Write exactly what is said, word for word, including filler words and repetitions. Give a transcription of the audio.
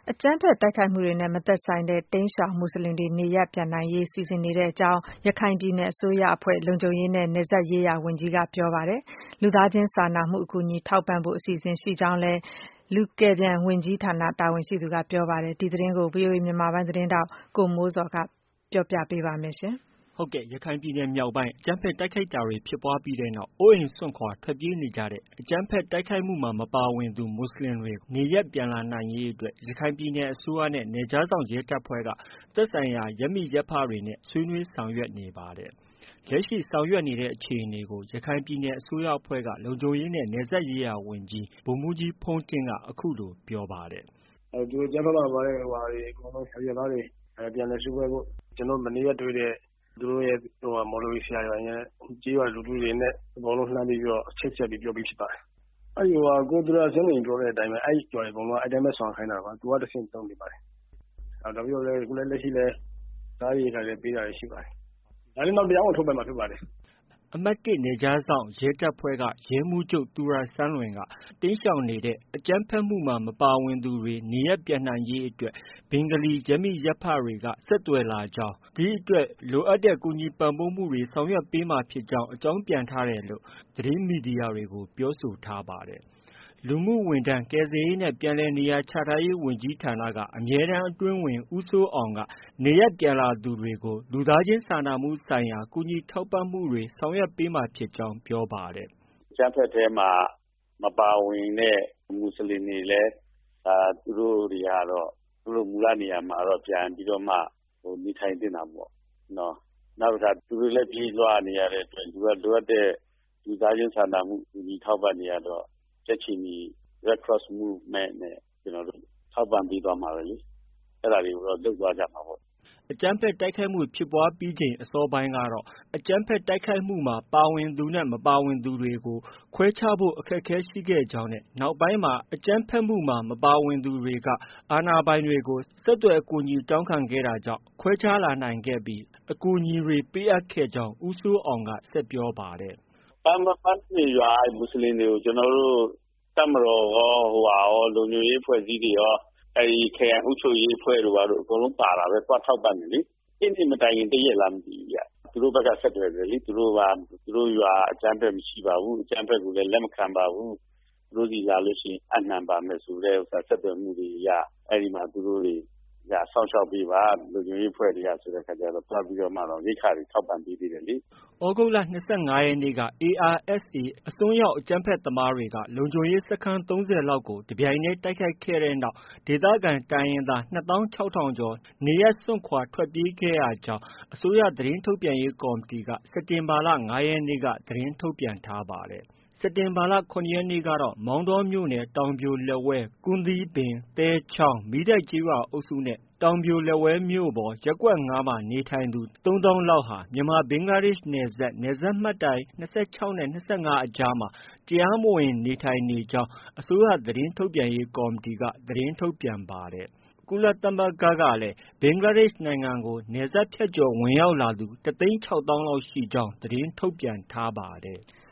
အကြမ်းဖက်တိုက်ခိုက်မှုတွေနဲ့မသက်ဆိုင်တဲ့တိမ်းရှောင်မွတ်ဆလင်တွေနေရပ်ပြန်နိုင်ရေးစီစဉ်နေကြောင်းရခိုင်ပြည်နယ်အစိုးရအဖွဲ့လုံခြုံရေးနဲ့နယ်စပ်ရေးရာဝန်ကြီးကပြောပါတယ်။လူသားချင်းစာနာမှုအကူအညီထောက်ပံ့ဖို့အစီအစဉ်ရှိကြောင်းလည်းလူကယ်ပြန်ဝန်ကြီးဌာနတာဝန်ရှိသူကပြောပါတယ်။ဒီသတင်းကိုဗွီအိုအေမြန်မာပိုင်းသတင်းထောက်ကိုမိုးဇော်ကပြောပြပေးပါမယ်။ဟုတ်ကဲ့ရခိုင်ပြည်နယ်မြောက်ပိုင်းအကြမ်းဖက်တိုက်ခိုက်တာတွေဖြစ်ပွားပြီးတဲ့နောက်အိုးအိမ်စွန့်ခွာထွက်ပြေးနေကြတဲ့အကြမ်းဖက်တိုက်ခိုက်မှုမှာမပါဝင်သူမွတ်ဆလင်တွေနေရပ်ပြန်လာနိုင်ရေးအတွက်ရခိုင်ပြည်နယ်အစိုးရနဲ့နယ်ခြားစောင့်ရဲတပ်ဖွဲ့ကသက်ဆိုင်ရာရပ်မိရပ်ဖတွေနဲ့ဆွေးနွေးဆောင်ရွက်နေပါတယ်။လက်ရှိဆောင်ရွက်နေတဲ့အခြေအနေကိုရခိုင်ပြည်နယ်အစိုးရအဖွဲ့ကလုံခြုံရေးနဲ့နယ်စပ်ရေးရာဝန်ကြီးဗိုလ်မှူးကြီးဖုန်းတင့်ကအခုလိုပြောပါတယ်။ဒီအကြမ်းဖက်မှာပါတဲ့ဟိုဟာတွေအကုန်လုံးဆရာသားတွေပြန်လည်စုပွဲဖို့ကျွန်တော်မနေ့ကတွေ့တဲ့သူတို့ရဲ့ဟိုမော်လဝီဆရာရောင်ရဲ့ကြေးရွာလူထုတွေနဲ့အကုန်လုံးလှမ်းပြီးပြီးတော့အချက်ချက်ပြီးပြောပြီးဖြစ်ပါတယ်။အဲဒီဟိုကိုသူရဆင်းနေပြောတဲ့အတိုင်းပဲအဲဒီကြော်တွေအကုန်လုံးအဲ့တိုင်းပဲဆောင်ခိုင်းတာပါ။သူကတစ်ဆင့်တုံးနေပါတယ်။အဲဒါပြီးတော့လည်းခုလည်းလက်ရှိလည်းသားရည်ခါလည်းပေးတာရှိပါတယ်။ဒါလည်းတော့တရားဝင်ထုတ်ပြန်မှာဖြစ်ပါတယ်။အမှတ်၁နယ်ခြားစောင့်ရဲတပ်ဖွဲ့ကရဲမှူးချုပ်သူရဆန်းလွင်ကတိမ်းရှောင်နေတဲ့အကြမ်းဖက်မှုမှာမပါဝင်သူတွေနေရပ်ပြန်နိုင်ရေးအတွက်ဘင်္ဂလီရပ်မိရပ်ဖတွေကဆက်သွယ်လာကြောင်းဒီအတွက်လိုအပ်တဲ့ကူညီပံ့ပိုးမှုတွေဆောင်ရွက်ပေးမှာဖြစ်ကြောင်းအကြောင်းပြန်ထားတယ်လို့သတင်းမီဒီယာတွေကိုပြောဆိုထားပါတယ်။လူမှုဝန်ထမ်းကယ်ဆယ်ရေးနဲ့ပြန်လည်နေရာချထားရေးဝန်ကြီးဌာနကအမြဲတမ်းအတွင်းဝန်ဦးစိုးအောင်ကနေရပ်ပြန်လာသူတွေကိုလူသားချင်းစာနာမှုဆိုင်ရာကူညီထောက်ပံ့မှုတွေဆောင်ရွက်ပေးမှာဖြစ်ကြောင်းပြောပါတယ်။အကြမ်းဖက်ထဲမှာမပါဝင်တဲ့မွတ်ဆလင်တွေလည်းဒါသူတို့တွေကတော့သူတို့မူလနေရာမှာတော့ပြန်ပြီးတော့မှဟိုနေထိုင်တင်တာပေါ့နော်။နောက်တစ်ခါသူတို့လည်းပြေးလွှားနေရတဲ့အတွက်သူကလိုအပ်တဲ့လူသားချင်းစာနာမှုကူညီထောက်ပံ့နေရတော့ချက်ချင်းဒီ Red Cross Movement နဲ့ကျွန်တော်တို့ထောက်ပံ့ပေးသွားမှာပဲလေအဲ့ဒါတွေကိုတော့လုပ်သွားကြမှာပေါ့အကြမ်းဖက်တိုက်ခိုက်မှုဖြစ်ပွားပြီးချိန်အစောပိုင်းကတော့အကြမ်းဖက်တိုက်ခိုက်မှုမှာပါဝင်သူနဲ့မပါဝင်သူတွေကိုခွဲခြားဖို့အခက်အခဲရှိခဲ့ကြောင်းနဲ့နောက်ပိုင်းမှာအကြမ်းဖက်မှုမှာမပါဝင်သူတွေကအာဏာပိုင်တွေကိုဆက်သွယ်အကူအညီတောင်းခံခဲ့တာကြောင့်ခွဲခြားလာနိုင်ခဲ့ပြီးအကူအညီတွေပေးအပ်ခဲ့ကြောင်းဦးစိုးအောင်ကဆက်ပြောပါတယ်။ပန်းပန်းနေရွာမွတ်ဆလင်တွေကိုကျွန်တော်တို့တပ်မတော်ရောဟိုဟာရောလုံခြုံရေးဖွဲ့စည်းတွေရောအဲဒီခရိုင်အုပ်ချုပ်ရေးအဖွဲ့တို့ကတော့အကုန်လုံးပါတာပဲတွားထောက်ပံ့နေလေအင်းဒီမတိုင်ရင်တရက်လာမသိဘူးကြသူတို့ဘက်ကဆက်တယ်လေသူတို့ကသူတို့ရွာအကြမ်းဖက်မရှိပါဘူးအကြမ်းဖက်ကိုလည်းလက်မခံပါဘူးသူတို့ဒီလာလို့ရှိရင်အနှံပါမယ်ဆိုတဲ့ဥစ္စာဆက်သွယ်မှုတွေရအဲဒီမှာသူတို့တွေရဆောက်ရှောက်ပေးပါလူမျိုးရေးဖွဲ့တွေကဆိုတဲ့ခါကျတော့တွားပြီးတော့မှတော့ရိတ်ခါတွေထောက်ပံ့ပေးသေးတယ်လေ။ဩဂုတ်လ၂၅ရက်နေ့က A R S A အစွန်းရောက်အကြမ်းဖက်သမားတွေကလုံခြုံရေးစခန်း၃၀လောက်ကိုတပြိုင်တည်းတိုက်ခိုက်ခဲ့တဲ့နောက်ဒေသခံတိုင်းရင်းသား၂သောင်း၆ထောင်ကျော်နေရပ်စွန့်ခွာထွက်ပြေးခဲ့ရကြောင်းအစိုးရသတင်းထုတ်ပြန်ရေးကော်မတီကစက်တင်ဘာလ၅ရက်နေ့ကသတင်းထုတ်ပြန်ထားပါတယ်။စက်တင်ဘာလ၇ရက်နေ့ကတော့မောင်တောမြို့နယ်တောင်ပြိုလက်ဝဲကွမ်းသီးပင်သဲချောင်းမီးတိုက်ကျေးရွာအုပ်စုနဲ့တောင်ပြိုလက်ဝဲမြို့ပေါ်ရပ်ကွက်၅မှာနေထိုင်သူသုံးသောင်းလောက်ဟာမြန်မာဘင်္ဂလားဒေ့ရှ်နယ်စပ်နယ်စပ်မှတ်တိုင်၂၆နဲ့၂၅အကြားမှာတရားမဝင်နေထိုင်နေကြောင်းအစိုးရသတင်းထုတ်ပြန်ရေးကော်မတီကသတင်းထုတ်ပြန်ပါတယ်။ကုလသမဂ္ဂကလည်းဘင်္ဂလားဒေ့ရှ်နိုင်ငံကိုနယ်စပ်ဖြတ်ကျော်ဝင်ရောက်လာသူတသိန်း၆သောင်းလောက်ရှိကြောင်းသတင်းထုတ်ပြန်ထားပါတယ်။